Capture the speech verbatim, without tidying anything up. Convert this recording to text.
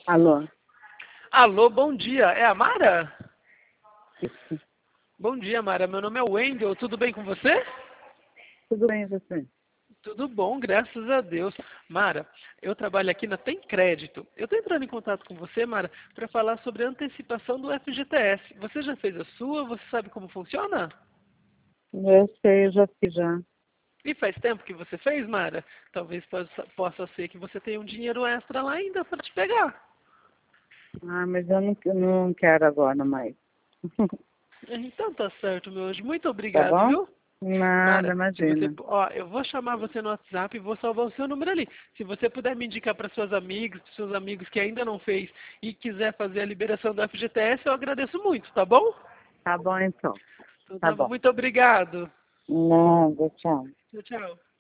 Alô? Alô, bom dia. É a Mara? Isso. Bom dia, Mara. Meu nome é Wendel. Tudo bem com você? Tudo bem, e você? Tudo bom, graças a Deus. Mara, eu trabalho aqui na Tem Crédito. Eu estou entrando em contato com você, Mara, para falar sobre a antecipação do F G T S. Você já fez a sua? Você sabe como funciona? Eu sei, eu já fiz já. E faz tempo que você fez, Mara? Talvez possa, possa ser que você tenha um dinheiro extra lá ainda para te pegar. Ah, mas eu não, não quero agora mais. Então tá certo, meu anjo. Muito Tá obrigado, bom? viu? Nada, Mara, se você, imagina. ó, eu vou chamar você no WhatsApp e vou salvar o seu número ali. Se você puder me indicar para suas amigas, para seus amigos que ainda não fez e quiser fazer a liberação do F G T S, eu agradeço muito, tá bom? Tá bom então. Então Tá tá bom. bom. Muito obrigado. Nada, tchau. Tchau, tchau.